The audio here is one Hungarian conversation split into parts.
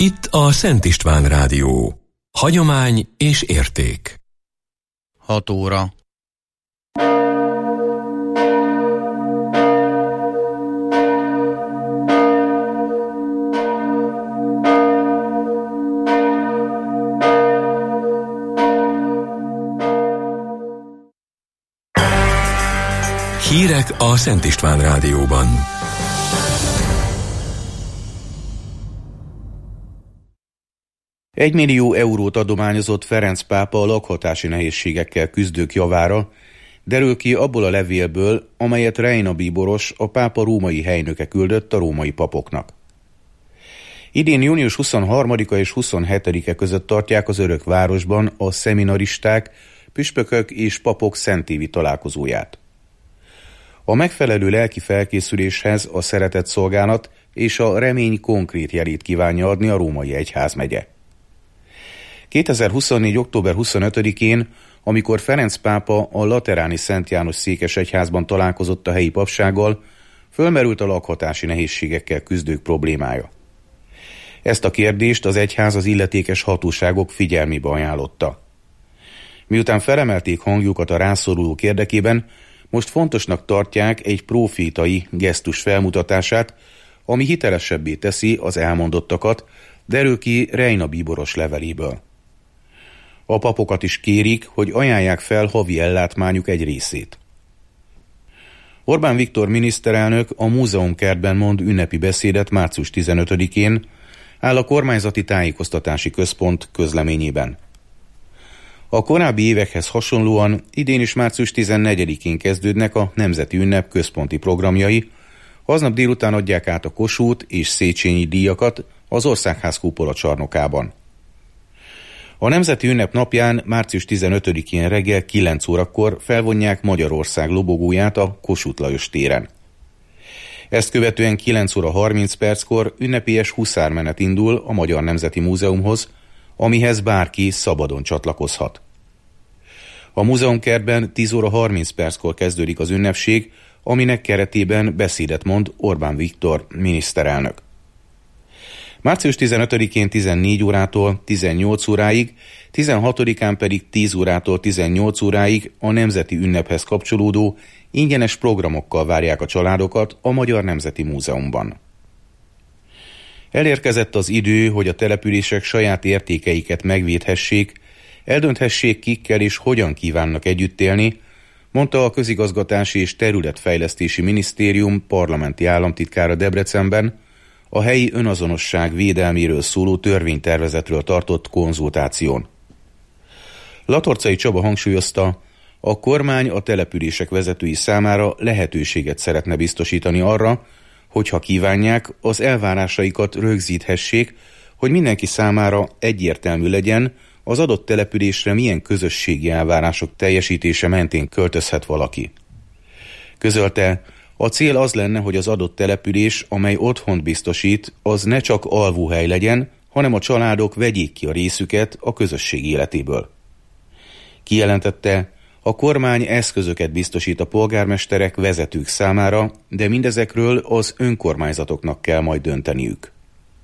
Itt a Szent István Rádió. Hagyomány és érték. 6 óra. Hírek a Szent István Rádióban. €1 millió adományozott Ferenc pápa a lakhatási nehézségekkel küzdők javára, derül ki abból a levélből, amelyet Reina Bíboros, a pápa római helynöke küldött a római papoknak. Idén június 23-a és 27-e között tartják az Örökvárosban a szeminaristák, püspökök és papok szentévi találkozóját. A megfelelő lelki felkészüléshez a szeretetszolgálat és a remény konkrét jelét kívánja adni a római egyházmegye. 2024. október 25-én, amikor Ferenc pápa a lateráni Szent János székesegyházban találkozott a helyi papsággal, fölmerült a lakhatási nehézségekkel küzdők problémája. Ezt a kérdést az egyház az illetékes hatóságok figyelmébe ajánlotta. Miután felemelték hangjukat a rászorulók érdekében, most fontosnak tartják egy profétai gesztus felmutatását, ami hitelesebbé teszi az elmondottakat, derül ki Reina Bíboros leveléből. A papokat is kérik, hogy ajánlják fel havi ellátmányuk egy részét. Orbán Viktor miniszterelnök a Múzeumkertben mond ünnepi beszédet március 15-én, áll a kormányzati tájékoztatási központ közleményében. A korábbi évekhez hasonlóan idén is március 14-én kezdődnek a Nemzeti Ünnep központi programjai, aznap délután adják át a Kossuth és Széchenyi díjakat az Országház kupola csarnokában. A Nemzeti Ünnep napján március 15-én reggel 9 órakor felvonják Magyarország lobogóját a Kossuth Lajos téren. Ezt követően 9 óra 30 perckor ünnepélyes huszármenet indul a Magyar Nemzeti Múzeumhoz, amihez bárki szabadon csatlakozhat. A múzeumkertben 10 óra 30 perckor kezdődik az ünnepség, aminek keretében beszédet mond Orbán Viktor miniszterelnök. Március 15-én 14 órától 18 óráig, 16-án pedig 10 órától 18 óráig a nemzeti ünnephez kapcsolódó ingyenes programokkal várják a családokat a Magyar Nemzeti Múzeumban. Elérkezett az idő, hogy a települések saját értékeiket megvédhessék, eldönthessék, kikkel és hogyan kívánnak együtt élni, mondta a Közigazgatási és Területfejlesztési Minisztérium parlamenti államtitkára Debrecenben a helyi önazonosság védelméről szóló törvénytervezetről tartott konzultáción. Latorcai Csaba hangsúlyozta, a kormány a települések vezetői számára lehetőséget szeretne biztosítani arra, hogyha kívánják, az elvárásaikat rögzíthessék, hogy mindenki számára egyértelmű legyen, az adott településre milyen közösségi elvárások teljesítése mentén költözhet valaki. Közölte, a cél az lenne, hogy az adott település, amely otthont biztosít, az ne csak alvóhely legyen, hanem a családok vegyék ki a részüket a közösség életéből. Kijelentette, a kormány eszközöket biztosít a polgármesterek, vezetők számára, de mindezekről az önkormányzatoknak kell majd dönteniük.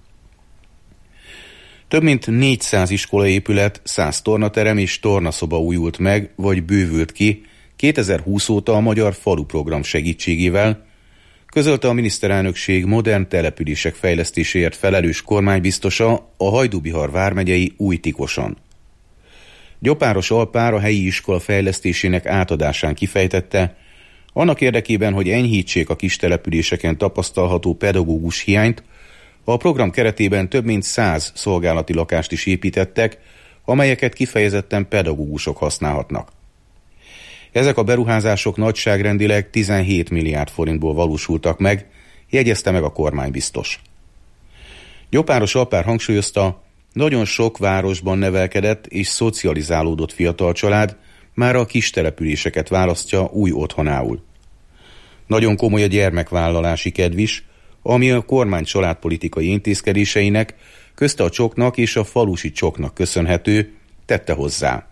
Több mint 400 iskolaépület, 100 tornaterem és tornaszoba újult meg, vagy bővült ki 2020 óta a Magyar Falu Program segítségével, közölte a miniszterelnökség modern települések fejlesztéséért felelős kormánybiztosa a Hajdú-Bihar vármegyei Újtikoson. Gyopáros Alpár a helyi iskola fejlesztésének átadásán kifejtette, annak érdekében, hogy enyhítsék a kis településeken tapasztalható pedagógus hiányt, a program keretében több mint 100 szolgálati lakást is építettek, amelyeket kifejezetten pedagógusok használhatnak. Ezek a beruházások nagyságrendileg 17 milliárd forintból valósultak meg, jegyezte meg a kormánybiztos. Gyopáros Alpár hangsúlyozta, nagyon sok városban nevelkedett és szocializálódott fiatal család már a kis településeket választja új otthonául. Nagyon komoly a gyermekvállalási kedv is, ami a kormány családpolitikai intézkedéseinek, közte a csoknak és a falusi csoknak köszönhető, tette hozzá.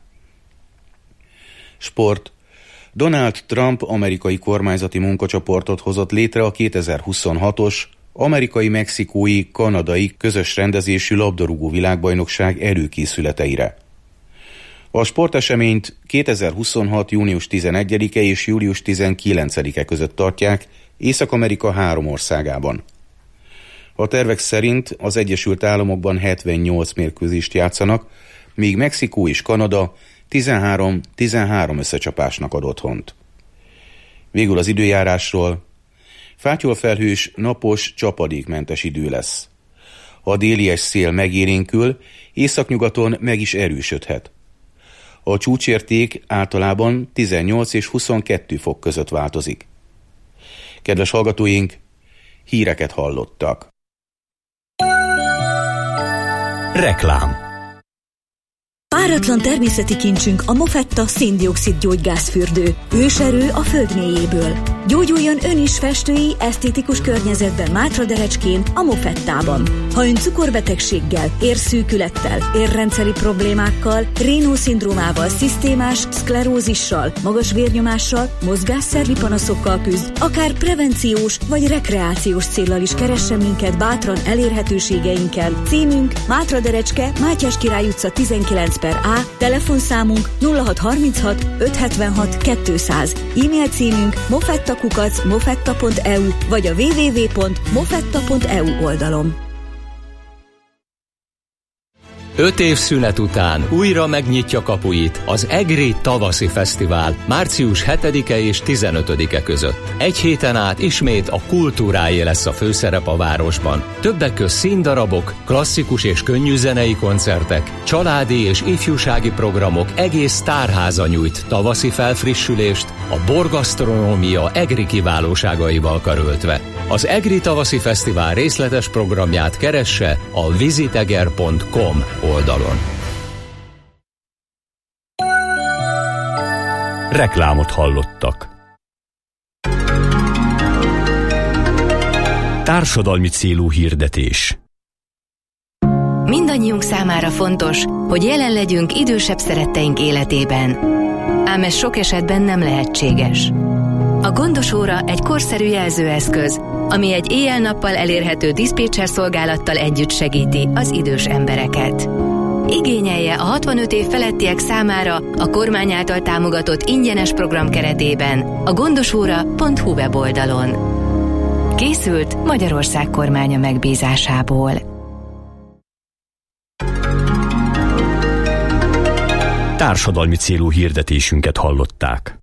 Sport. Donald Trump amerikai kormányzati munkacsoportot hozott létre a 2026-os amerikai-mexikói, kanadai közös rendezésű labdarúgó világbajnokság előkészületeire. A sporteseményt 2026. június 11-e és július 19-e között tartják Észak-Amerika 3 országában. A tervek szerint az Egyesült Államokban 78 mérkőzést játszanak, míg Mexikó és Kanada 13 összecsapásnak ad otthont. Végül az időjárásról. Fátyolfelhős, napos, csapadékmentes idő lesz. A délies szél megélénkül, északnyugaton meg is erősödhet. A csúcsérték általában 18 és 22 fok között változik. Kedves hallgatóink, híreket hallottak. Reklám. Páratlan természeti kincsünk a Mofetta szén-dioxid gyógygázfürdő. Őserő a föld mélyéből. Gyógyuljon ön is festői, esztétikus környezetben Mátraderecskén, a Mofettában. Ha ön cukorbetegséggel, érszűkülettel, érrendszeri problémákkal, Raynaud-szindrómával, szisztémás szklerózissal, magas vérnyomással, mozgásszervi panaszokkal küzd, akár prevenciós vagy rekreációs céllal is keressen minket bátran elérhetőségeinkkel. Címünk Mátraderecske, Mátyás Király utca 19/A, telefonszámunk 0636 576 200, e-mail címünk mofetta@mofetta.eu vagy a www.mofetta.eu oldalon. 5 év szünet után újra megnyitja kapuit az EGRI Tavaszi Fesztivál március 7-e és 15-e között. Egy héten át ismét a kultúráé lesz a főszerep a városban. Többek közt színdarabok, klasszikus és könnyű zenei koncertek, családi és ifjúsági programok, egész tárháza nyújt tavaszi felfrissülést, a borgasztronómia EGRI kiválóságaival karöltve. Az EGRI Tavaszi Fesztivál részletes programját keresse a visiteger.com oldalon. Reklámot hallottak. Társadalmi célú hirdetés. Mindannyiunk számára fontos, hogy jelen legyünk idősebb szeretteink életében. Ám ez sok esetben nem lehetséges. A gondos óra egy korszerű jelzőeszköz, ami egy éjjel-nappal elérhető diszpécser szolgálattal együtt segíti az idős embereket. Igényelje a 65 év felettiek számára a kormány által támogatott ingyenes program keretében a gondosóra.hu weboldalon. Készült Magyarország kormánya megbízásából. Társadalmi célú hirdetésünket hallották.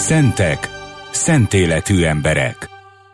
Szentek, szentéletű emberek.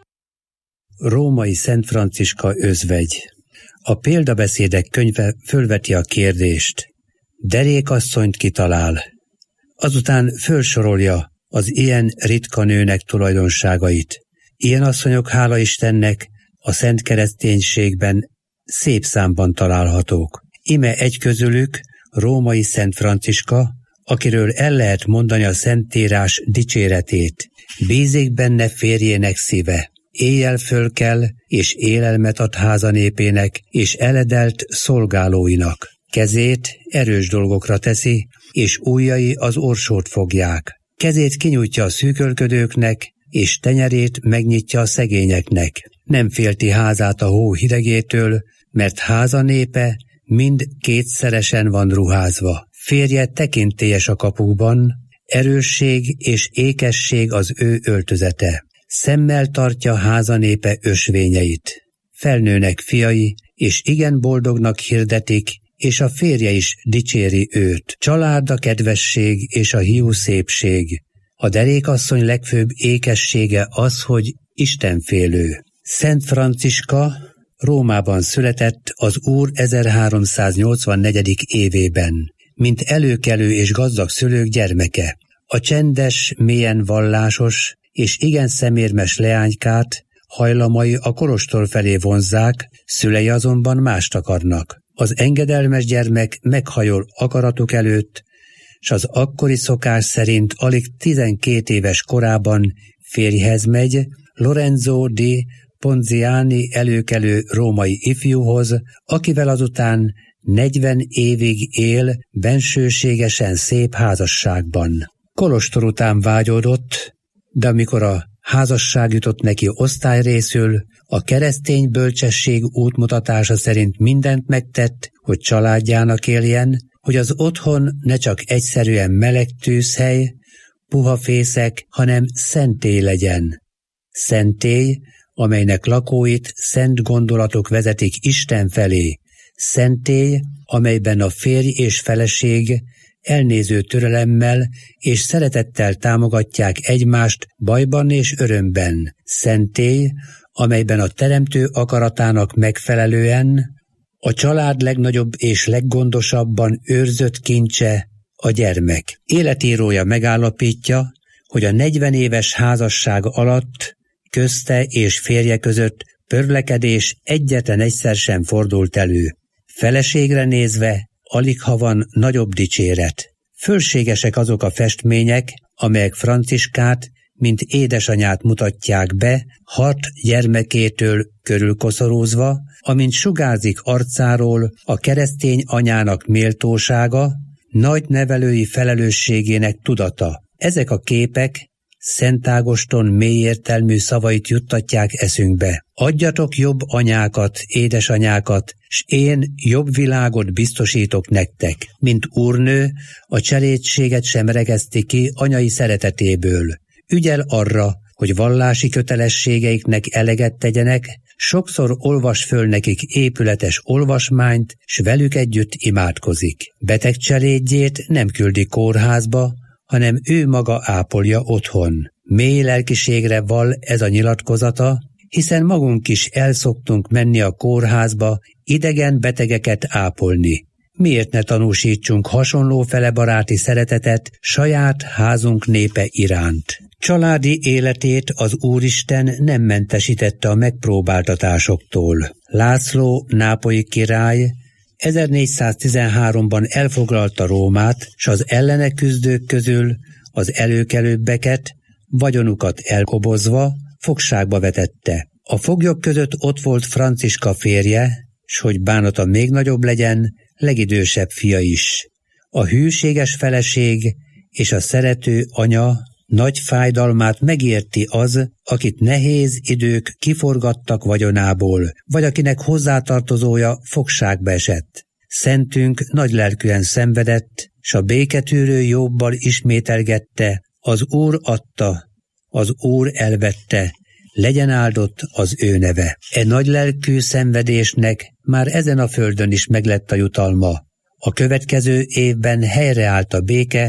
Római Szent Franciska özvegy. A példabeszédek könyve fölveti a kérdést: derékasszonyt kitalál? Azután fölsorolja az ilyen ritka nőnek tulajdonságait. Ilyen asszonyok, hála Istennek, a szent kereszténységben szép számban találhatók. Ime egy közülük Római Szent Franciska, akiről el lehet mondani a Szentírás dicséretét. Bízik benne férjének szíve. Éjjel fölkel, és élelmet ad házanépének, és eledelt szolgálóinak. Kezét erős dolgokra teszi, és ujjai az orsót fogják. Kezét kinyújtja a szűkölködőknek, és tenyerét megnyitja a szegényeknek. Nem félti házát a hó hidegétől, mert háza népe mind kétszeresen van ruházva. Férje tekintélyes a kapukban, erősség és ékesség az ő öltözete. Szemmel tartja házanépe ösvényeit. Felnőnek fiai, és igen boldognak hirdetik, és a férje is dicséri őt. Család a kedvesség és a hiú szépség. A derékasszony legfőbb ékessége az, hogy istenfélő. Szent Franciska Rómában született az Úr 1384. évében, mint előkelő és gazdag szülők gyermeke. A csendes, mélyen vallásos és igen szemérmes leánykát hajlamai a kolostor felé vonzzák, szülei azonban mást akarnak. Az engedelmes gyermek meghajol akaratuk előtt, s az akkori szokás szerint alig 12 éves korában férjhez megy Lorenzo di Ponziani előkelő római ifjúhoz, akivel azután 40 évig él bensőségesen szép házasságban. Kolostor után vágyódott, de amikor a házasság jutott neki osztályrészül, a keresztény bölcsesség útmutatása szerint mindent megtett, hogy családjának éljen, hogy az otthon ne csak egyszerűen meleg tűzhely, puha fészek, hanem szentély legyen. Szentély, amelynek lakóit szent gondolatok vezetik Isten felé. Szentély, amelyben a férj és feleség elnéző türelemmel és szeretettel támogatják egymást bajban és örömben. Szentély, amelyben a teremtő akaratának megfelelően a család legnagyobb és leggondosabban őrzött kincse a gyermek. Életírója megállapítja, hogy a 40 éves házasság alatt közte és férje között pörlekedés egyetlen egyszer sem fordult elő. Feleségre nézve alig ha van nagyobb dicséret. Fölségesek azok a festmények, amelyek Franciskát, mint édesanyát mutatják be, 6 gyermekétől körülkoszorúzva, amint sugárzik arcáról a keresztény anyának méltósága, nagy nevelői felelősségének tudata. Ezek a képek Szent Ágoston mélyértelmű szavait juttatják eszünkbe. Adjatok jobb anyákat, édesanyákat, s én jobb világot biztosítok nektek. Mint úrnő, a cselédséget sem regeszti ki anyai szeretetéből. Ügyel arra, hogy vallási kötelességeiknek eleget tegyenek, sokszor olvas föl nekik épületes olvasmányt, s velük együtt imádkozik. Beteg cselédjét nem küldi kórházba, hanem ő maga ápolja otthon. Mély lelkiségre vall ez a nyilatkozata, hiszen magunk is el szoktunk menni a kórházba idegen betegeket ápolni. Miért ne tanúsítsunk hasonló felebaráti szeretetet saját házunk népe iránt? Családi életét az Úristen nem mentesítette a megpróbáltatásoktól. László nápolyi király 1413-ban elfoglalta Rómát, s az ellene küzdők közül az előkelőbbeket, vagyonukat elkobozva, fogságba vetette. A foglyok között ott volt Franciska férje, s hogy bánata még nagyobb legyen, legidősebb fia is. A hűséges feleség és a szerető anya nagy fájdalmát megérti az, akit nehéz idők kiforgattak vagyonából, vagy akinek hozzátartozója fogságba esett. Szentünk nagylelkűen szenvedett, s a béketűrő Jobbal ismételgette: az Úr adta, az Úr elvette, legyen áldott az ő neve. E nagylelkű szenvedésnek már ezen a földön is meglett a jutalma. A következő évben helyreállt a béke,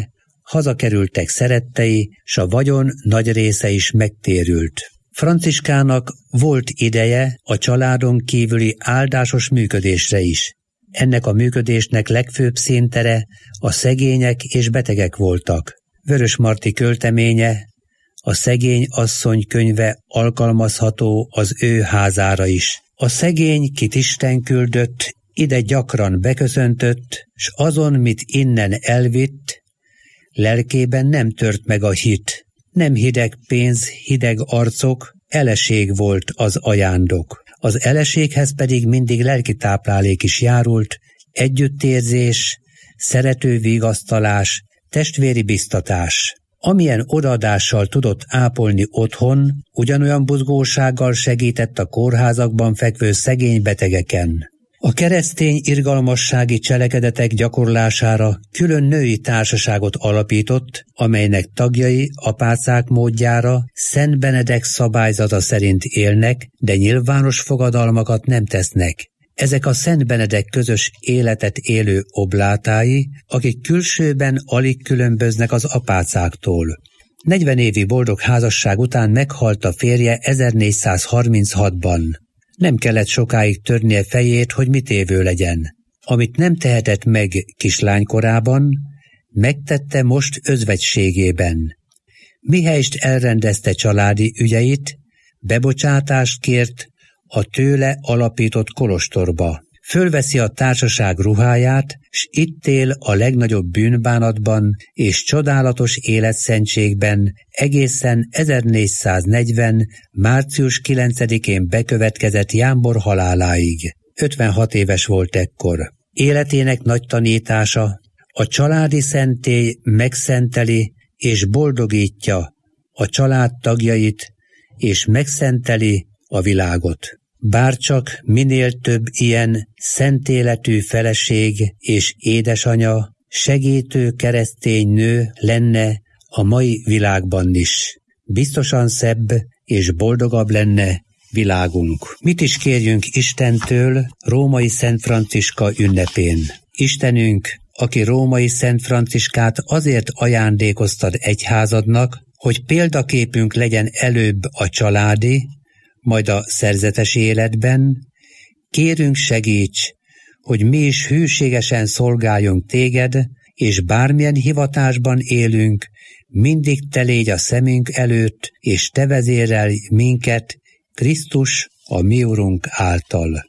hazakerültek szerettei, s a vagyon nagy része is megtérült. Franciskának volt ideje a családon kívüli áldásos működésre is. Ennek a működésnek legfőbb színtere a szegények és betegek voltak. Vörösmarty költeménye, a Szegény asszony könyve alkalmazható az ő házára is. A szegény, kit Isten küldött, ide gyakran beköszöntött, s azon, mit innen elvitt, lelkében nem tört meg a hit. Nem hideg pénz, hideg arcok, eleség volt az ajándok. Az eleséghez pedig mindig lelki táplálék is járult, együttérzés, szerető vigasztalás, testvéri biztatás. Amilyen odaadással tudott ápolni otthon, ugyanolyan buzgósággal segített a kórházakban fekvő szegény betegeken. A keresztény irgalmassági cselekedetek gyakorlására külön női társaságot alapított, amelynek tagjai apácák módjára Szent Benedek szabályzata szerint élnek, de nyilvános fogadalmakat nem tesznek. Ezek a Szent Benedek közös életet élő oblátái, akik külsőben alig különböznek az apácáktól. 40 évi boldog házasság után meghalt a férje 1436-ban. Nem kellett sokáig törnie fejét, hogy mit évő legyen. Amit nem tehetett meg kislánykorában, megtette most özvegységében. Mihelyst elrendezte családi ügyeit, bebocsátást kért a tőle alapított kolostorba. Fölveszi a társaság ruháját, s itt él a legnagyobb bűnbánatban és csodálatos életszentségben egészen 1440. március 9-én bekövetkezett Jámbor haláláig. 56 éves volt ekkor. Életének nagy tanítása, a családi szentély megszenteli és boldogítja a család tagjait, és megszenteli a világot. Bárcsak minél több ilyen szent életű feleség és édesanya, segítő keresztény nő lenne a mai világban is. Biztosan szebb és boldogabb lenne világunk. Mit is kérjünk Istentől római Szent Franciska ünnepén? Istenünk, aki római Szent Franciskát azért ajándékoztad egyházadnak, hogy példaképünk legyen előbb a családi, majd a szerzetes életben, kérünk segíts, hogy mi is hűségesen szolgáljunk téged, és bármilyen hivatásban élünk, mindig te légy a szemünk előtt, és te vezérelj minket Krisztus, a mi Urunk által.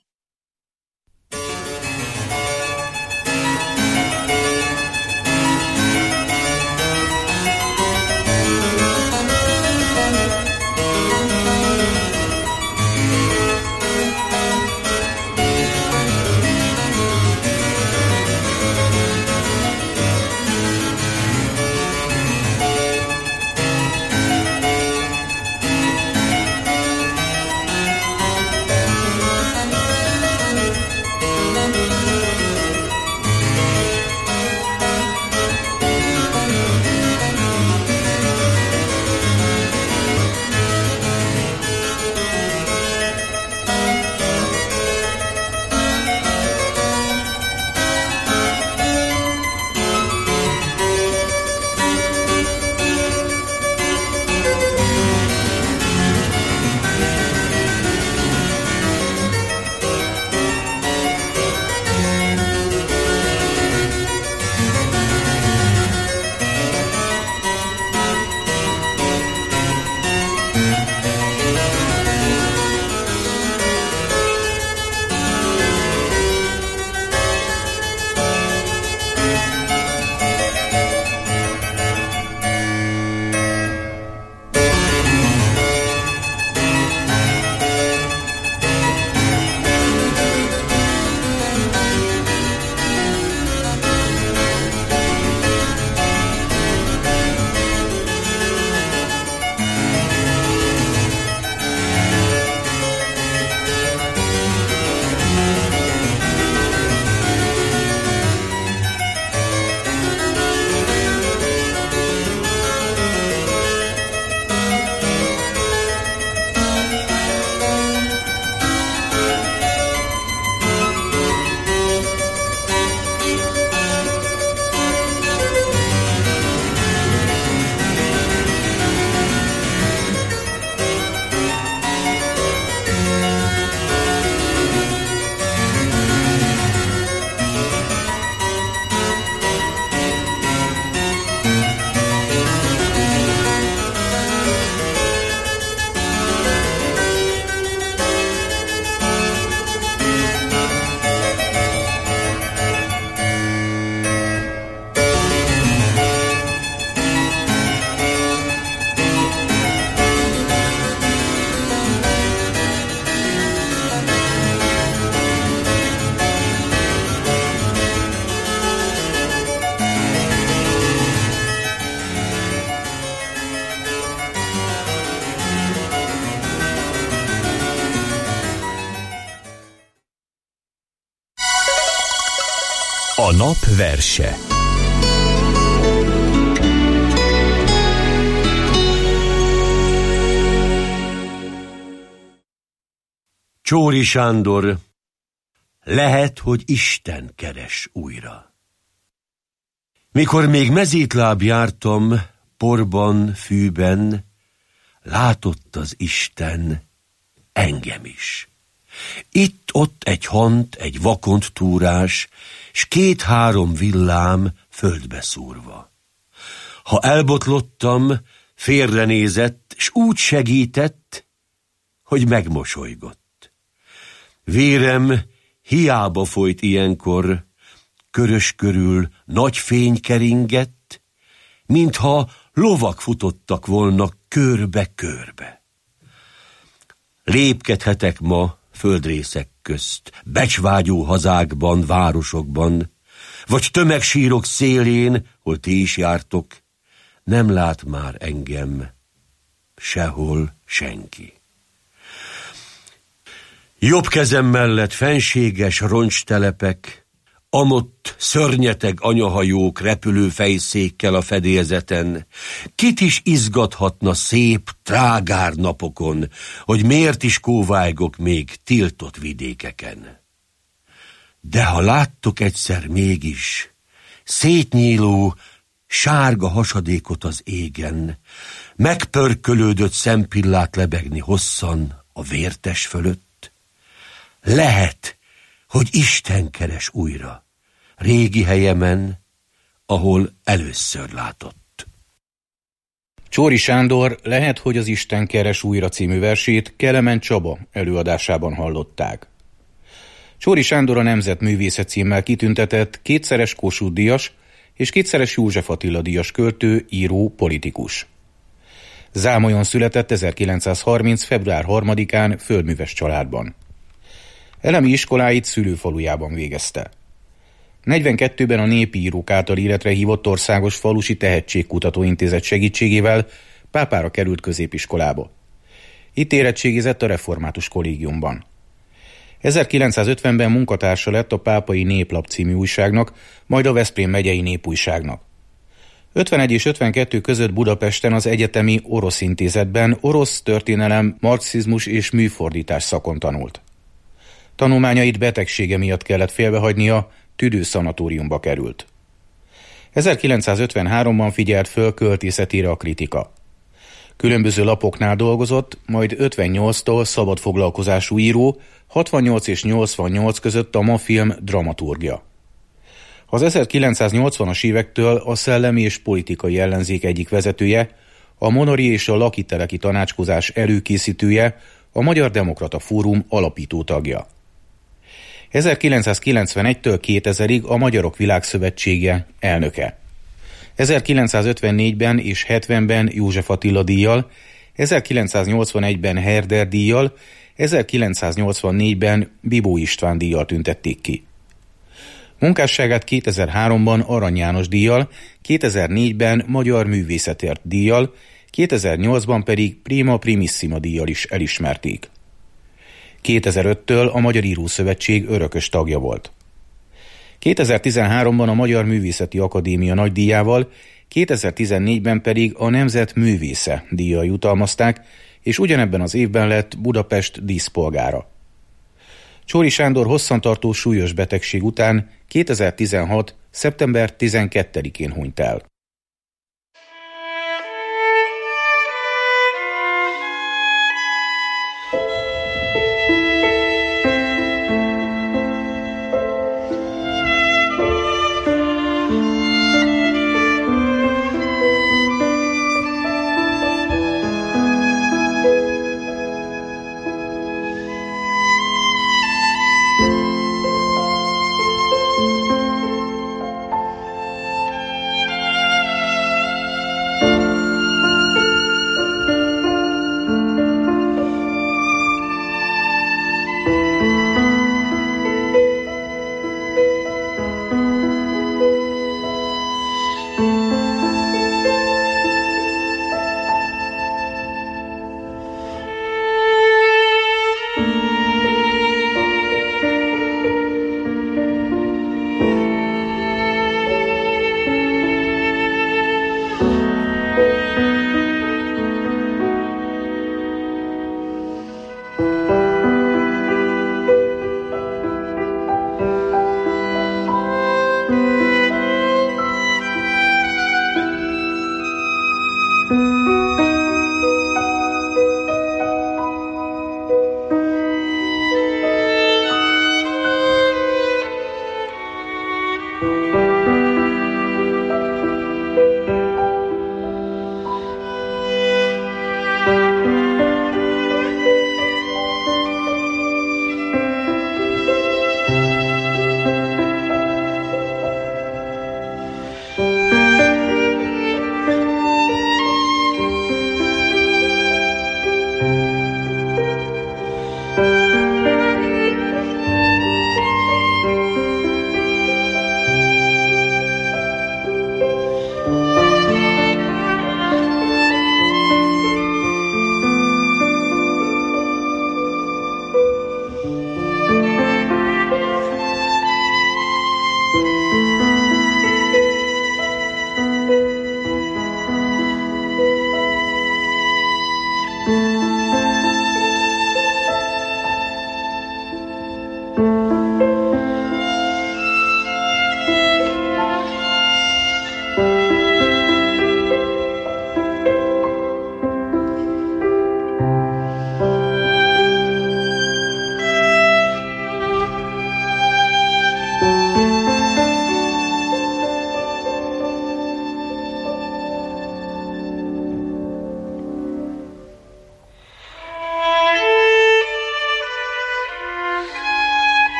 A nap verse. Csóri Sándor, lehet, hogy Isten keres újra. Mikor még mezítláb jártam, porban, fűben, látott az Isten engem is. Itt-ott egy hant, egy vakont túrás, s 2-3 villám földbe szúrva. Ha elbotlottam, félrenézett, s úgy segített, hogy megmosolygott. Vérem hiába folyt ilyenkor, körös körül nagy fény keringett, mintha lovak futottak volna körbe-körbe. Lépkedhetek ma földrészek közt, becsvágyó hazákban, városokban, vagy tömegsírok szélén, hol ti is jártok, nem lát már engem sehol senki. Jobb kezem mellett fenséges roncstelepek, amott szörnyeteg anyahajók repülő fejszékkel a fedélzeten. Kit is izgathatna szép, trágár napokon, hogy miért is kóvájgok még tiltott vidékeken. De ha láttok egyszer mégis szétnyíló, sárga hasadékot az égen, megpörkölődött szempillát lebegni hosszan a vértes fölött, lehet, hogy Isten keres újra, régi helyemen, ahol először látott. Csóri Sándor lehet, hogy az Isten keres újra című versét Kelemen Csaba előadásában hallották. Csóri Sándor a Nemzetművésze címmel kitüntetett 2-szeres Kossuth-díjas és 2-szeres József Attila-díjas költő, író, politikus. Zámolyon született 1930. február 3-án földműves családban. Elemi iskoláit szülőfalujában végezte. 42-ben a Népi Írók által életre hívott Országos Falusi Tehetségkutató Intézet segítségével Pápára került középiskolába. Itt érettségizett a Református Kollégiumban. 1950-ben munkatársa lett a Pápai Néplap című újságnak, majd a Veszprém megyei Népújságnak. 51 és 52 között Budapesten az Egyetemi Orosz Intézetben orosz történelem, marxizmus és műfordítás szakon tanult. Tanulmányait betegsége miatt kellett félbehagynia, tüdőszanatóriumba került. 1953-ban figyelt föl költészetére a kritika. Különböző lapoknál dolgozott, majd 58-tól szabadfoglalkozású író, 68 és 88 között a Mafilm dramaturgja. Az 1980-as évektől a szellemi és politikai ellenzék egyik vezetője, a Monori és a Lakiteleki tanácskozás előkészítője, a Magyar Demokrata Fórum alapító tagja. 1991-től 2000-ig a Magyarok Világszövetsége elnöke. 1954-ben és 70-ben József Attila díjjal, 1981-ben Herder díjjal, 1984-ben Bibó István díjjal tüntették ki. Munkásságát 2003-ban Arany János díjjal, 2004-ben Magyar Művészetért díjjal, 2008-ban pedig Prima Primissima díjjal is elismerték. 2005-től a Magyar Írószövetség örökös tagja volt. 2013-ban a Magyar Művészeti Akadémia nagydíjával, 2014-ben pedig a Nemzet Művésze díjjal jutalmazták, és ugyanebben az évben lett Budapest díszpolgára. Csóri Sándor hosszantartó súlyos betegség után 2016. szeptember 12-én hunyt el.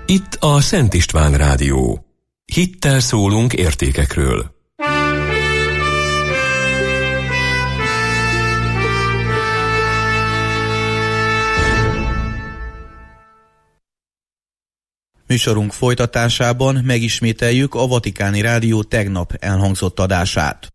Itt a Szent István Rádió. Hittel szólunk értékekről. Műsorunk folytatásában megismételjük a Vatikáni Rádió tegnap elhangzott adását.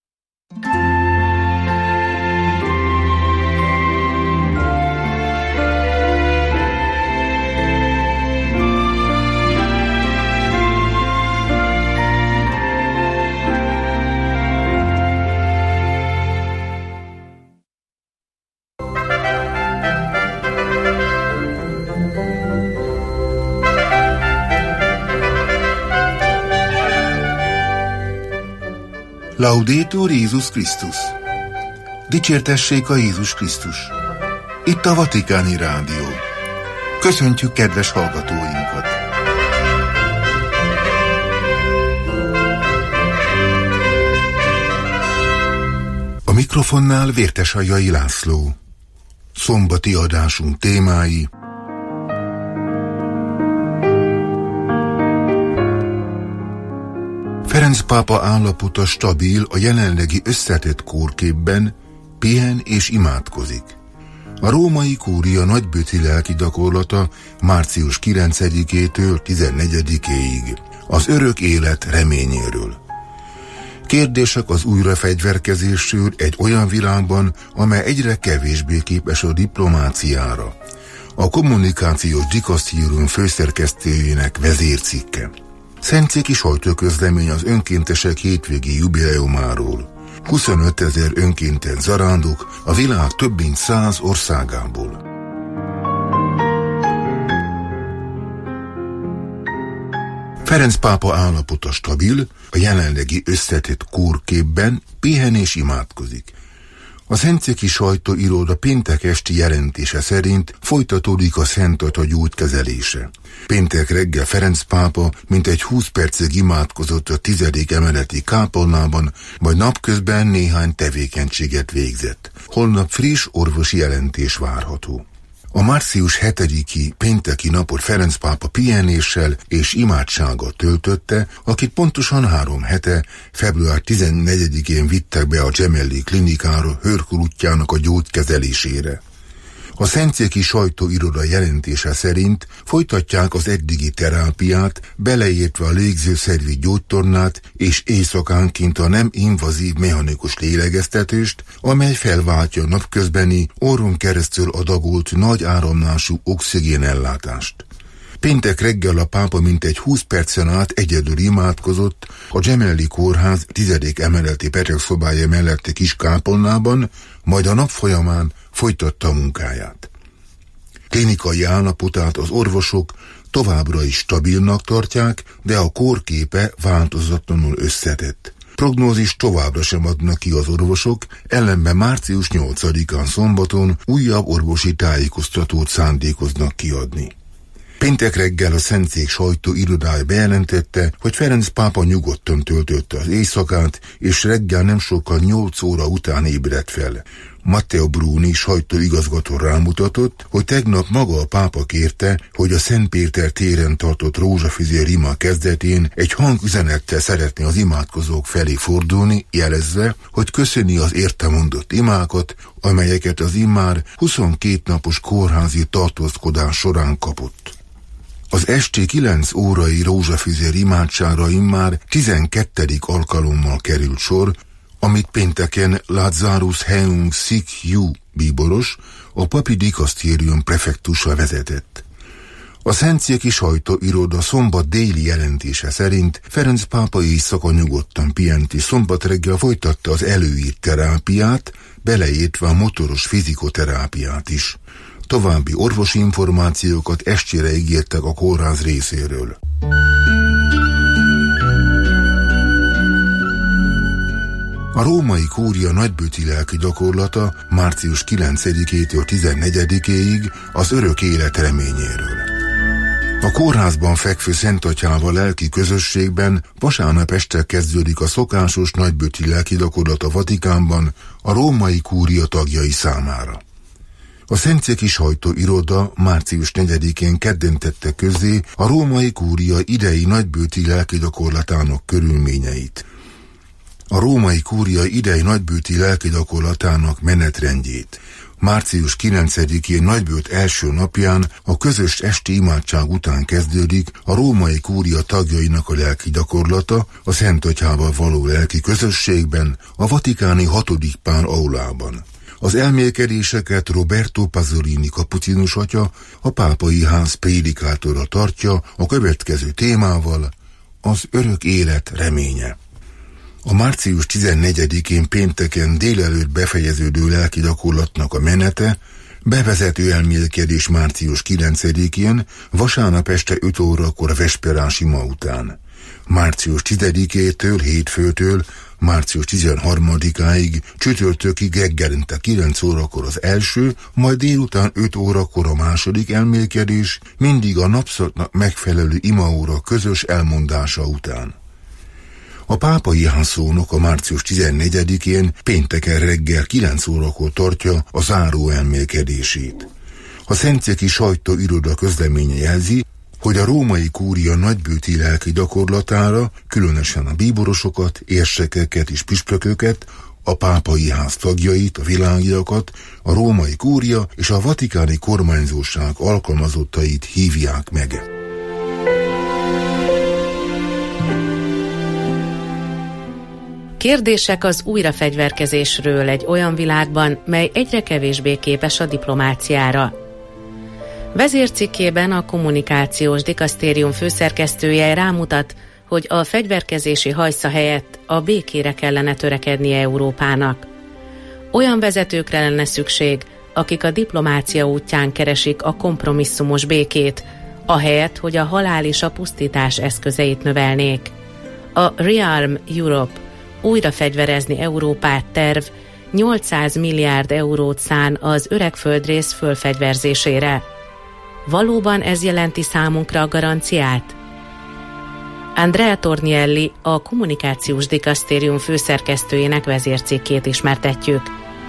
Laudetur Jézus Krisztus! Dicsértessék a Jézus Krisztus! Itt a Vatikáni Rádió. Köszöntjük kedves hallgatóinkat! A mikrofonnál Vértesajjai László. Szombati adásunk témái: Ferenc pápa állapota stabil a jelenlegi összetett kórképben, pihen és imádkozik. A római kúria nagybőti lelki gyakorlata március 9-től 14-ig, az örök élet reményéről. Kérdések az újrafegyverkezésről egy olyan világban, amely egyre kevésbé képes a diplomáciára. A kommunikációs dikasztérium főszerkesztőjének vezércikke. Szentszéki sajtóközlemény az önkéntesek hétvégi jubileumáról. 25 000 önkéntes zarándok a világ több mint 100 országából. Ferenc pápa állapota stabil, a jelenlegi összetett kórképben pihen és imádkozik. A szentszéki sajtóiroda péntek esti jelentése szerint folytatódik a Szent Atya gyógykezelése. Péntek reggel Ferenc pápa mintegy 20 percig imádkozott a 10. emeleti kápolnában, majd napközben néhány tevékenységet végzett. Holnap friss orvosi jelentés várható. A március 7-i pénteki napot Ferenc pápa pihenéssel és imádsággal töltötte, akit pontosan 3 hete, február 14-én vittek be a Gemelli klinikára Hörkul útjának a gyógykezelésére. A szentszéki sajtóiroda jelentése szerint folytatják az eddigi terápiát, beleértve a légzőszervi gyógytornát és éjszakánként a nem invazív mechanikus lélegeztetést, amely felváltja napközbeni, orron keresztül adagolt nagy áramlású oxigénellátást. Péntek reggel a pápa mintegy 20 percen át egyedül imádkozott a Gemelli kórház 10. emeleti betegszobája melletti kis kápolnában, majd a nap folyamán folytatta a munkáját. Klinikai állapotát az orvosok továbbra is stabilnak tartják, de a kórképe változatlanul összetett. Prognózis továbbra sem adnak ki az orvosok, ellenben március 8-án szombaton újabb orvosi tájékoztatót szándékoznak kiadni. Péntek reggel a Szentszék sajtóirodája bejelentette, hogy Ferenc pápa nyugodtan töltötte az éjszakát, és reggel nem sokkal 8 óra után ébredt fel. Matteo Bruni sajtóigazgató rámutatott, hogy tegnap maga a pápa kérte, hogy a Szent Péter téren tartott rózsafüzér ima kezdetén egy hangüzenettel szeretné az imádkozók felé fordulni, jelezve, hogy köszöni az érte mondott imákat, amelyeket az immár 22 napos kórházi tartózkodás során kapott. Az esti 9 órai rózsafüzér imádságra immár 12. alkalommal került sor, amit pénteken Lazarus Heung Sik Yu bíboros, a papi dikasztérium prefektusa vezetett. A szentszéki sajtóiroda szombat déli jelentése szerint Ferenc pápa éjszaka nyugodtan pihent, és szombat reggel folytatta az előírt terápiát, beleértve a motoros fizikoterápiát is. További orvosi információkat estére ígértek a kórház részéről. A római kúria nagybőti lelki gyakorlata március 9-től 14-ig az örök élet reményéről. A kórházban fekvő Szent Atyával lelki közösségben vasárnap este kezdődik a szokásos nagybőti lelki gyakorlat a Vatikánban a római kúria tagjai számára. A Szenceki Sajtóiroda március 4-én kedden tette közzé a római kúria idei nagybőti lelkigyakorlatának körülményeit. A római kúria idei nagybőti lelkigyakorlatának menetrendjét. Március 9-én nagybőt első napján a közös esti imádság után kezdődik a római kúria tagjainak a lelki gyakorlata a Szentegyházban való lelki közösségben, a vatikáni 6. Pál aulában. Az elmélkedéseket Roberto Pasolini kapucinus atya, a pápai ház prédikátora tartja a következő témával: az örök élet reménye. A március 14-én pénteken délelőtt befejeződő lelki gyakorlatnak a menete, bevezető elmélkedés március 9-én, vasárnap este 5 órakor a vesperás ima után. Március 10-től, hétfőtől, március 13-áig, csütörtökig reggelente 9 órakor az első, majd délután 5 órakor a második elmélkedés, mindig a napszaknak megfelelő imaóra közös elmondása után. A pápai házszónok a március 14-én pénteken reggel 9 órakor tartja a záró elmélkedését. A Szenceki Sajtóiroda közleménye jelzi, hogy a római kúria nagybőti lelki gyakorlatára, különösen a bíborosokat, érsekeket és püspököket, a pápai ház tagjait, a világiakat, a római kúria és a vatikáni kormányzóság alkalmazottait hívják meg. Kérdések az újrafegyverkezésről egy olyan világban, mely egyre kevésbé képes a diplomáciára. Vezércikkében a kommunikációs dikasztérium főszerkesztője rámutat, hogy a fegyverkezési hajsza helyett a békére kellene törekednie Európának. Olyan vezetőkre lenne szükség, akik a diplomácia útján keresik a kompromisszumos békét, ahelyett, hogy a halál és a pusztítás eszközeit növelnék. A Rearm Europe, újra fegyverezni Európát terv 800 milliárd eurót szán az öreg földrész fölfegyverzésére. Valóban ez jelenti számunkra a garanciát? Andrea Tornielli, a kommunikációs dikasztérium főszerkesztőjének vezércikkét ismertetjük.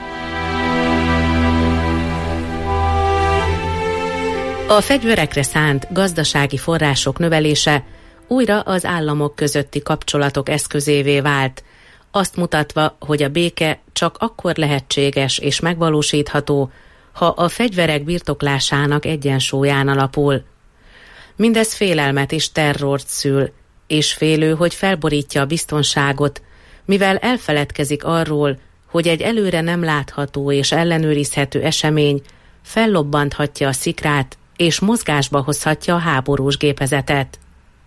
A fegyverekre szánt gazdasági források növelése újra az államok közötti kapcsolatok eszközévé vált, azt mutatva, hogy a béke csak akkor lehetséges és megvalósítható, ha a fegyverek birtoklásának egyensúlyán alapul. Mindez félelmet és terrort szül, és félő, hogy felborítja a biztonságot, mivel elfeledkezik arról, hogy egy előre nem látható és ellenőrizhető esemény fellobbanthatja a szikrát és mozgásba hozhatja a háborús gépezetet.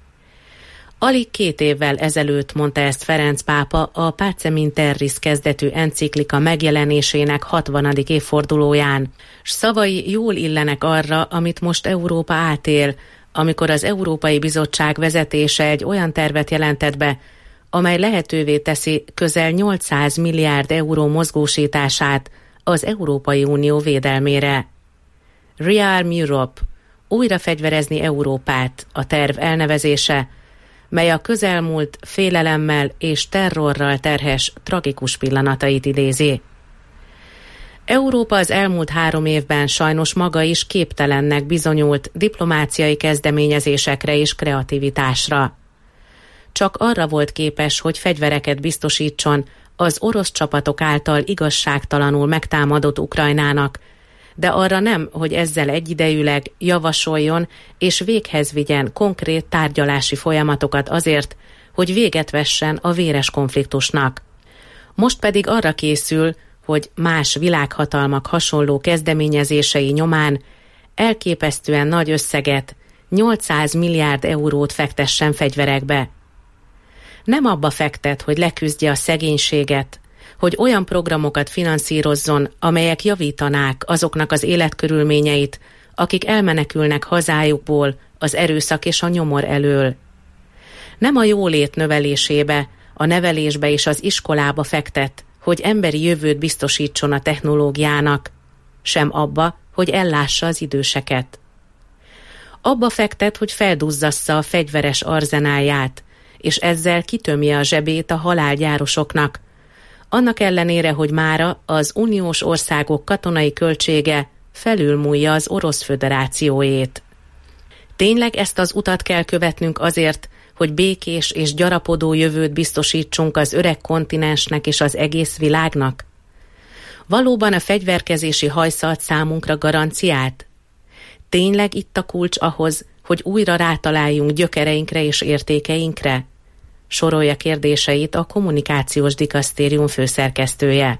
Alig 2 évvel ezelőtt mondta ezt Ferenc pápa a Pacem in Terris kezdetű enciklika megjelenésének 60. évfordulóján, s szavai jól illenek arra, amit most Európa átél, amikor az Európai Bizottság vezetése egy olyan tervet jelentett be, amely lehetővé teszi közel 800 milliárd euró mozgósítását az Európai Unió védelmére. Rearm Europe, újra fegyverezni Európát, a terv elnevezése, mely a közelmúlt félelemmel és terrorral terhes tragikus pillanatait idézi. Európa az elmúlt 3 évben sajnos maga is képtelennek bizonyult diplomáciai kezdeményezésekre és kreativitásra. Csak arra volt képes, hogy fegyvereket biztosítson az orosz csapatok által igazságtalanul megtámadott Ukrajnának, de arra nem, hogy ezzel egyidejűleg javasoljon és véghez vigyen konkrét tárgyalási folyamatokat azért, hogy véget vessen a véres konfliktusnak. Most pedig arra készül, hogy más világhatalmak hasonló kezdeményezései nyomán elképesztően nagy összeget, 800 milliárd eurót fektessen fegyverekbe. Nem abba fektet, hogy leküzdje a szegénységet, hogy olyan programokat finanszírozzon, amelyek javítanák azoknak az életkörülményeit, akik elmenekülnek hazájukból az erőszak és a nyomor elől. Nem a jólét növelésébe, a nevelésbe és az iskolába fektet, hogy emberi jövőt biztosítson a technológiának, sem abba, hogy ellássa az időseket. Abba fektet, hogy felduzzassza a fegyveres arzenáját, és ezzel kitömje a zsebét a halálgyárosoknak, annak ellenére, hogy mára az uniós országok katonai költsége felülmúlja az Orosz Föderációét. Tényleg ezt az utat kell követnünk azért, hogy békés és gyarapodó jövőt biztosítsunk az öreg kontinensnek és az egész világnak? Valóban a fegyverkezési hajsza ad számunkra garanciát? Tényleg itt a kulcs ahhoz, hogy újra rátaláljunk gyökereinkre és értékeinkre? Sorolja kérdéseit a Kommunikációs Dikasztérium főszerkesztője.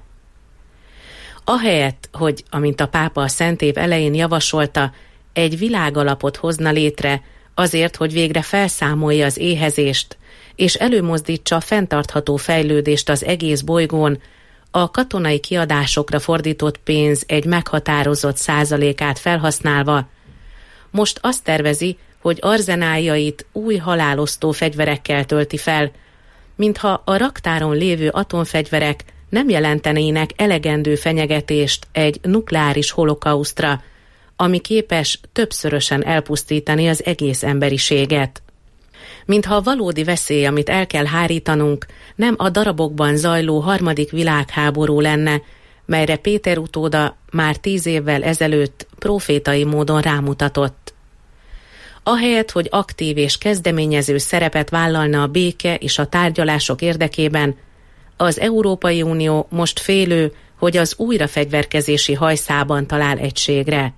Ahelyett, hogy, amint a pápa a Szent Év elején javasolta, egy világalapot hozna létre azért, hogy végre felszámolja az éhezést, és előmozdítsa a fenntartható fejlődést az egész bolygón, a katonai kiadásokra fordított pénz egy meghatározott százalékát felhasználva, most azt tervezi, hogy arzenáljait új halálosztó fegyverekkel tölti fel, mintha a raktáron lévő atomfegyverek nem jelentenének elegendő fenyegetést egy nukleáris holokausztra, ami képes többszörösen elpusztítani az egész emberiséget. Mintha a valódi veszély, amit el kell hárítanunk, nem a darabokban zajló harmadik világháború lenne, melyre Péter utóda már 10 évvel ezelőtt profétai módon rámutatott. Ahelyett, hogy aktív és kezdeményező szerepet vállalna a béke és a tárgyalások érdekében, az Európai Unió most félő, hogy az újrafegyverkezési hajszában talál egységre.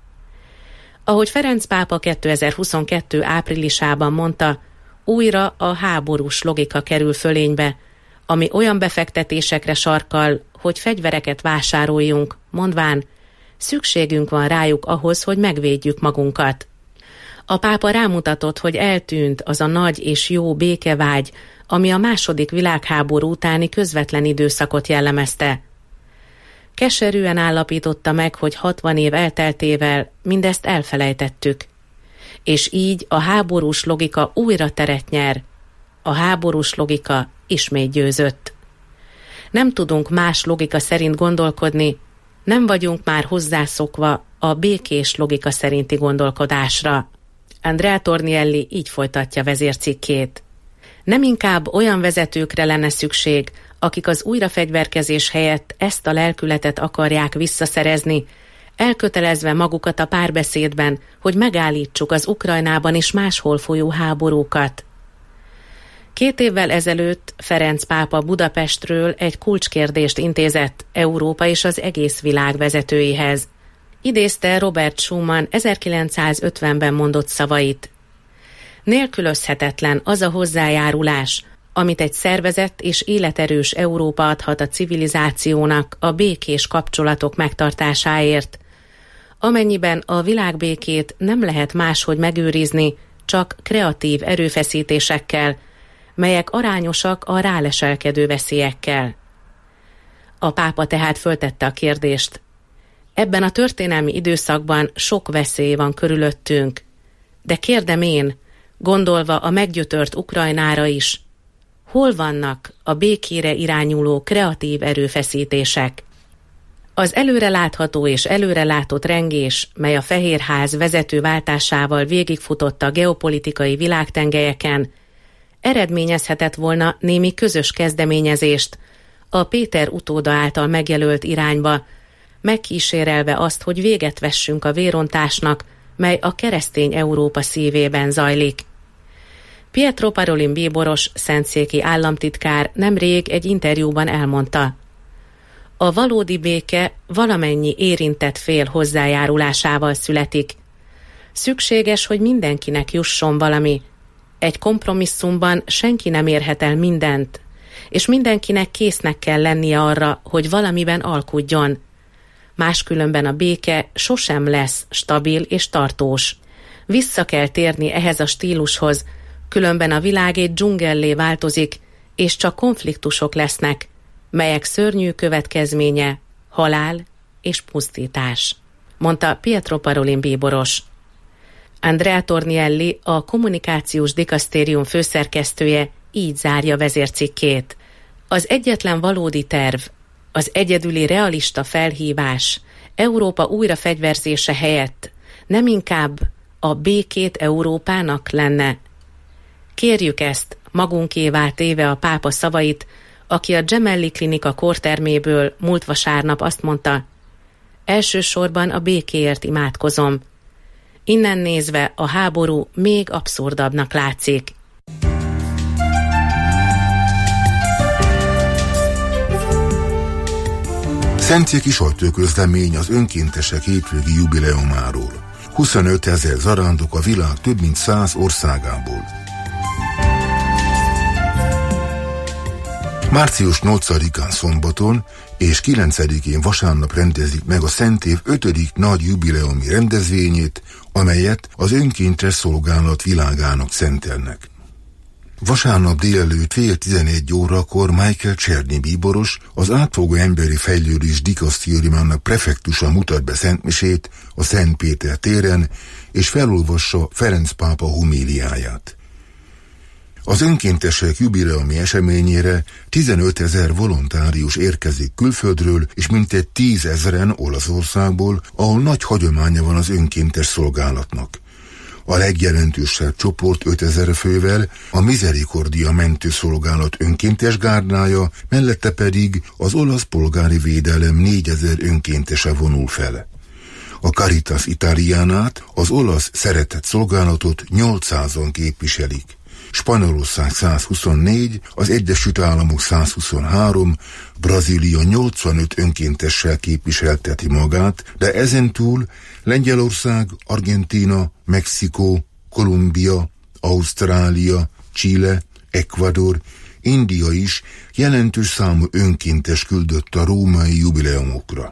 Ahogy Ferenc pápa 2022. áprilisában mondta, újra a háborús logika kerül fölénybe, ami olyan befektetésekre sarkal, hogy fegyvereket vásároljunk, mondván, szükségünk van rájuk ahhoz, hogy megvédjük magunkat. A pápa rámutatott, hogy eltűnt az a nagy és jó békevágy, ami a II. Világháború utáni közvetlen időszakot jellemezte. Keserűen állapította meg, hogy 60 év elteltével mindezt elfelejtettük. És így a háborús logika újra teret nyer. A háborús logika ismét győzött. Nem tudunk más logika szerint gondolkodni, nem vagyunk már hozzászokva a békés logika szerinti gondolkodásra. Andrea Tornielli így folytatja vezércikkét. Nem inkább olyan vezetőkre lenne szükség, akik az újrafegyverkezés helyett ezt a lelkületet akarják visszaszerezni, elkötelezve magukat a párbeszédben, hogy megállítsuk az Ukrajnában és máshol folyó háborúkat. 2 évvel ezelőtt Ferenc pápa Budapestről egy kulcskérdést intézett Európa és az egész világ vezetőihez. Idézte Robert Schuman 1950-ben mondott szavait. Nélkülözhetetlen az a hozzájárulás, amit egy szervezett és életerős Európa adhat a civilizációnak a békés kapcsolatok megtartásáért, amennyiben a világbékét nem lehet máshogy megőrizni, csak kreatív erőfeszítésekkel, melyek arányosak a ráleselkedő veszélyekkel. A pápa tehát föltette a kérdést. Ebben a történelmi időszakban sok veszély van körülöttünk, de kérdem én, gondolva a meggyötört Ukrajnára is, hol vannak a békére irányuló kreatív erőfeszítések? Az előrelátható és előrelátott rengés, mely a Fehérház vezetőváltásával végigfutott a geopolitikai világtengelyeken, eredményezhetett volna némi közös kezdeményezést a Péter utóda által megjelölt irányba, megkísérelve azt, hogy véget vessünk a vérontásnak, mely a keresztény Európa szívében zajlik. Pietro Parolin bíboros, szentszéki államtitkár nemrég egy interjúban elmondta: a valódi béke valamennyi érintett fél hozzájárulásával születik. Szükséges, hogy mindenkinek jusson valami. Egy kompromisszumban senki nem érhet el mindent, és mindenkinek késznek kell lennie arra, hogy valamiben alkudjon. Máskülönben a béke sosem lesz stabil és tartós. Vissza kell térni ehhez a stílushoz, különben a világ egy dzsungellé változik, és csak konfliktusok lesznek, melyek szörnyű következménye halál és pusztítás, mondta Pietro Parolin bíboros. Andrea Tornielli, a Kommunikációs Dikasztérium főszerkesztője így zárja vezércikkét. Az egyetlen valódi terv, az egyedüli realista felhívás Európa újrafegyverzése helyett nem inkább a békét Európának lenne? Kérjük ezt, magunkévá téve a pápa szavait, aki a Gemelli Klinika kórterméből múlt vasárnap azt mondta: Elsősorban a békéért imádkozom. Innen nézve a háború még abszurdabbnak látszik. Szentjéki sajtóközlemény az önkéntesek hétvégi jubileumáról. 25 000 zarándok a világ több mint 100 országából. Március 8-án szombaton és 9-én vasárnap rendezik meg a Szent Év 5. nagy jubileumi rendezvényét, amelyet az önkéntes szolgálat világának szentelnek. Vasárnap délelőtt 10:11 Michael Czerny bíboros, az átfogó emberi fejlődés dikasztériumának prefektusa mutat be szentmisét a Szent Péter téren, és felolvassa Ferenc pápa homíliáját. Az önkéntesek jubileumi eseményére 15 000 volontárius érkezik külföldről, és mintegy 10 000-en Olaszországból, ahol nagy hagyománya van az önkéntes szolgálatnak. A legjelentősebb csoport 5000 fővel a Misericordia mentőszolgálat önkéntes gárdája, mellette pedig az olasz polgári védelem 4000 önkéntese vonul fel. A Caritas Italianát, az olasz szeretett szolgálatot 800-an képviselik. Spanyolország 124, az Egyesült Államok 123, Brazília 85 önkéntessel képviselteti magát, de ezentúl Lengyelország, Argentína, Mexikó, Kolumbia, Ausztrália, Chile, Ecuador, India is jelentős számú önkéntes küldött a római jubileumokra.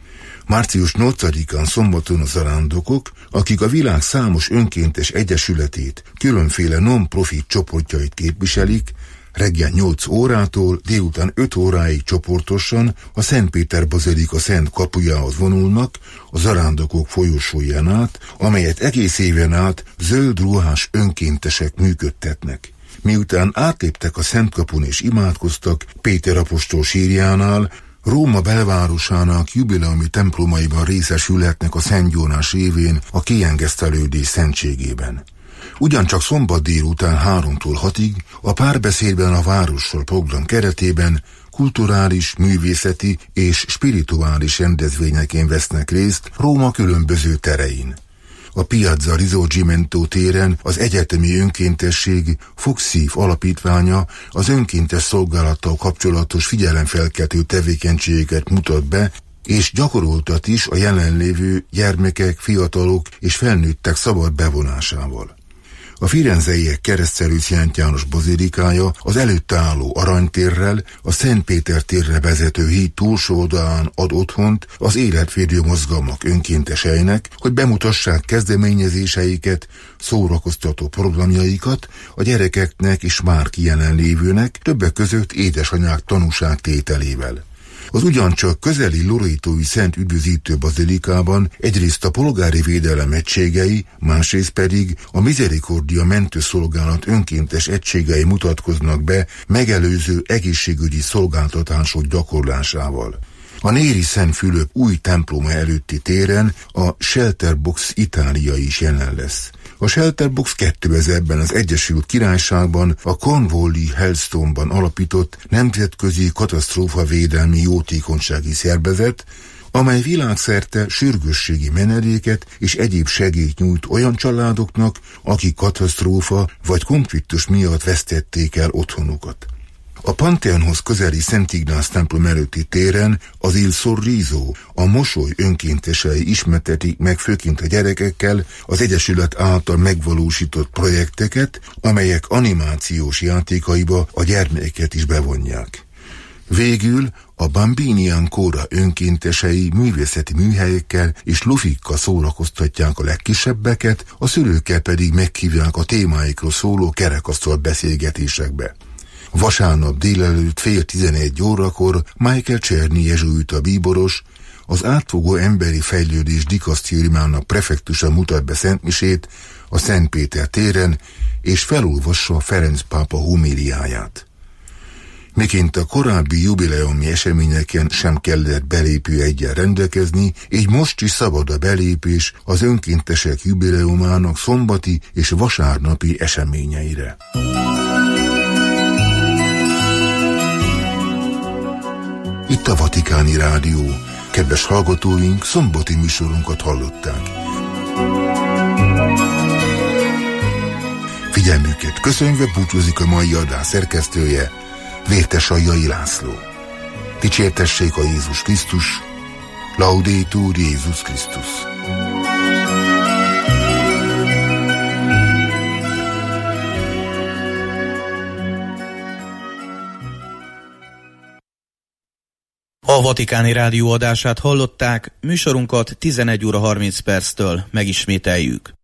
Március 8-án szombaton a zarándokok, akik a világ számos önkéntes egyesületét, különféle non-profit csoportjait képviselik, reggel 8 órától délután 5 óráig csoportosan a Szent Péter bazilika szent kapujához vonulnak a zarándokok folyosóján át, amelyet egész éven át zöld ruhás önkéntesek működtetnek. Miután átléptek a Szent kapun és imádkoztak Péter apostol sírjánál, Róma belvárosának jubileumi templomaiban részesülhetnek a Szent Jónás évén a kiengesztelődés szentségében. Ugyancsak szombat délután 3-tól 6-ig a Párbeszédben a Várossal program keretében kulturális, művészeti és spirituális rendezvényeken vesznek részt Róma különböző terein. A Piazza Risorgimento téren az egyetemi önkéntesség Fogszív alapítványa az önkéntes szolgálattal kapcsolatos figyelemfelkeltő tevékenységeket mutat be, és gyakoroltat is a jelenlévő gyermekek, fiatalok és felnőttek szabad bevonásával. A firenzeiek keresztszerű Szent János bazilikája az előtte álló Aranytérrel, a Szent Péter térre vezető híd túlsó oldalán ad otthont az életvédő mozgalmak önkénteseinek, hogy bemutassák kezdeményezéseiket, szórakoztató programjaikat a gyerekeknek és már jelenlévőnek, többek között édesanyák tanúságtételével. Az ugyancsak közeli lorétói Szent Üdvözítő bazilikában egyrészt a polgári védelem egységei, másrészt pedig a Misericordia mentőszolgálat önkéntes egységei mutatkoznak be megelőző egészségügyi szolgáltatások gyakorlásával. A Néri Szent Fülöp új temploma előtti téren a Shelterbox Itália is jelen lesz. A Shelterbox 2000-ben az Egyesült Királyságban a Cornwalli Hellstone-ban alapított nemzetközi katasztrófavédelmi jótékonysági szervezet, amely világszerte sürgősségi menedéket és egyéb segélyt nyújt olyan családoknak, akik katasztrófa vagy konfliktus miatt vesztették el otthonukat. A Pantheonhoz közeli Szent Ignác templom előtti téren az Il Sorriso, a mosoly önkéntesei ismertetik meg főként a gyerekekkel az Egyesület által megvalósított projekteket, amelyek animációs játékaiba a gyermekeket is bevonják. Végül a Bambini Ancora önkéntesei művészeti műhelyekkel és lufikkal szórakoztatják a legkisebbeket, a szülőkkel pedig meghívják a témáikról szóló kerekasztal beszélgetésekbe. Vasárnap délelőtt 10:11 Michael Czerny jezsuita bíboros, az átfogó emberi fejlődés dikasztériumának prefektusa mutat be szentmisét a Szent Péter téren, és felolvassa Ferenc pápa homíliáját. Miként a korábbi jubileumi eseményeken sem kellett belépőeggyel rendelkezni, így most is szabad a belépés az önkéntesek jubileumának szombati és vasárnapi eseményeire. Itt a Vatikáni Rádió, Kedves hallgatóink, szombati műsorunkat hallották. Figyelmüket köszönve búcsúzik a mai adás szerkesztője, Vértes Aljai László. Dicsértessék a Jézus Krisztus, Laudetur Jézus Krisztus. A Vatikáni Rádió adását hallották, műsorunkat 11 óra 30 perctől megismételjük.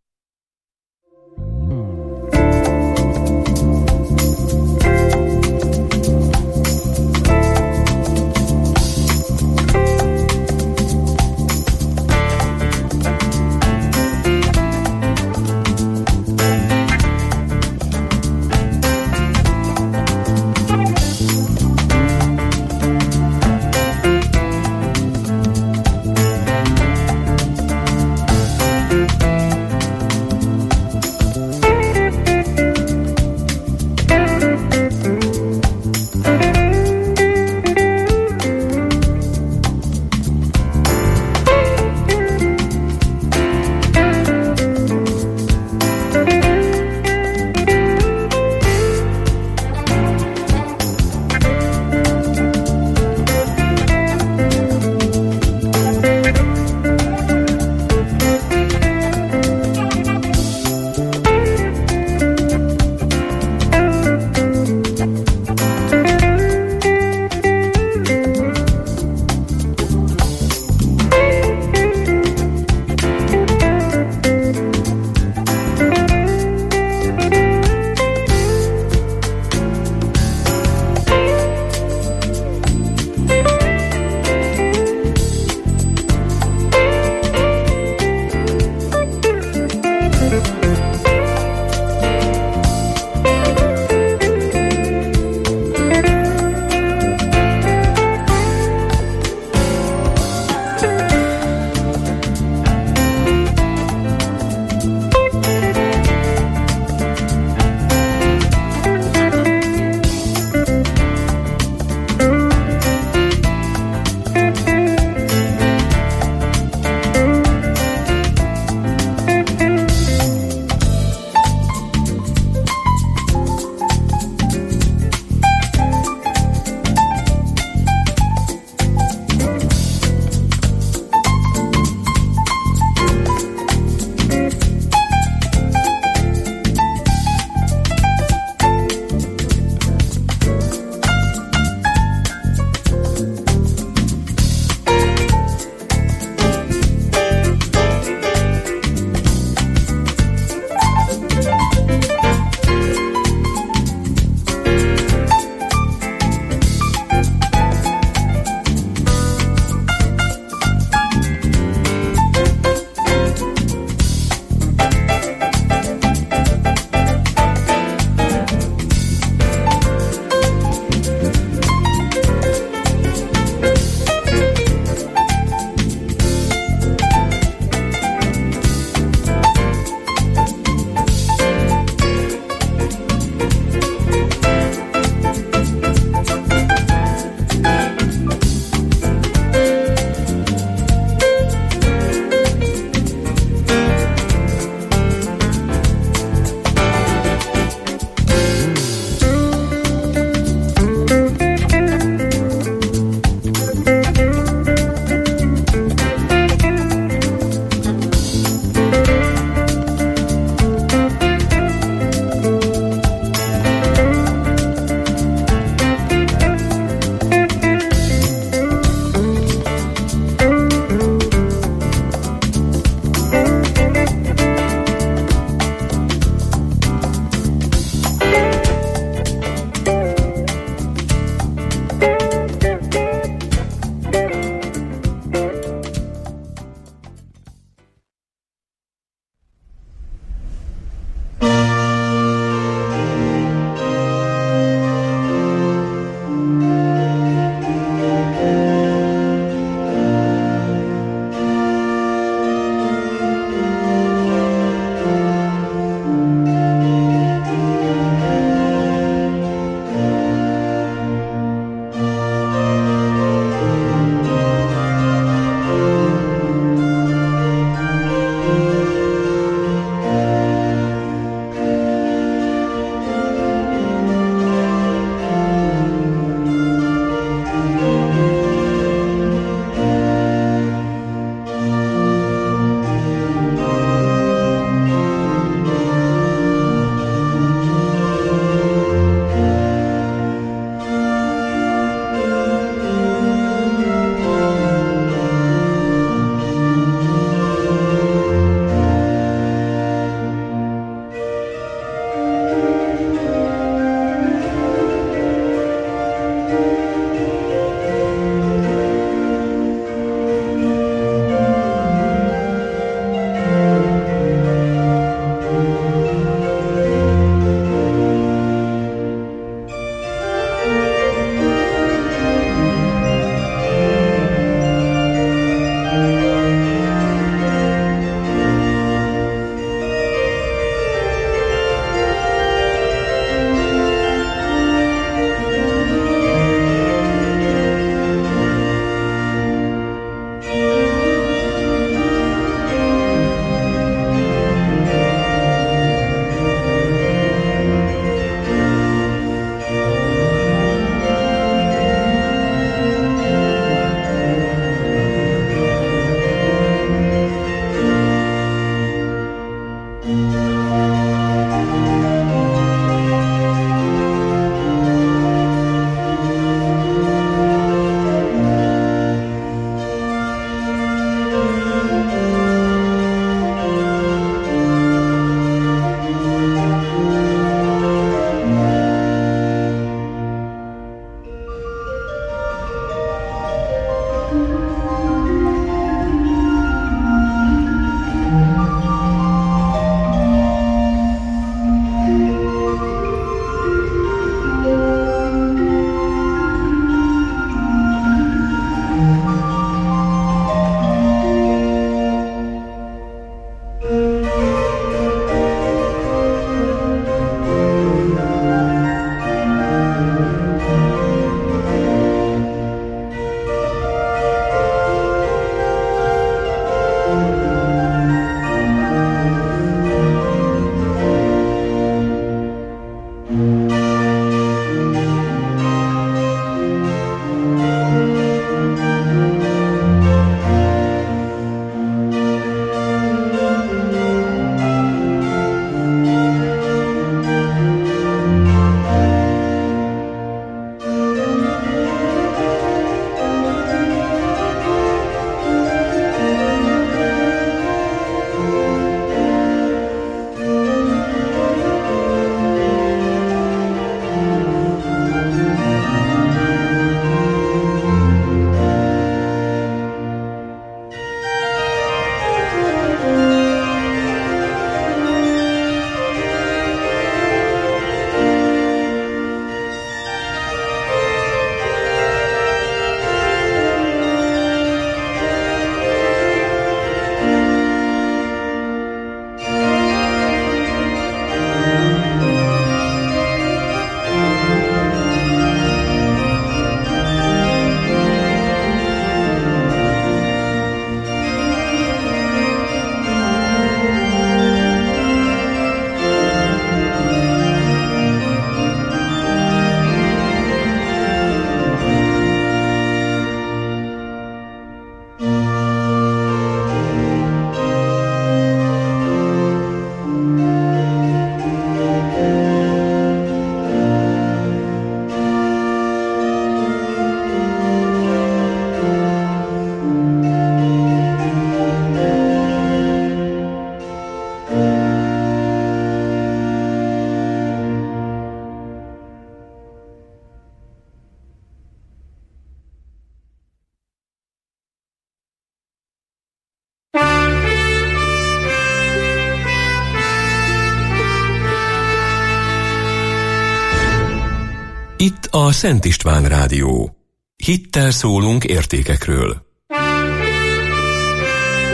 Itt a Szent István Rádió. Hittel szólunk értékekről.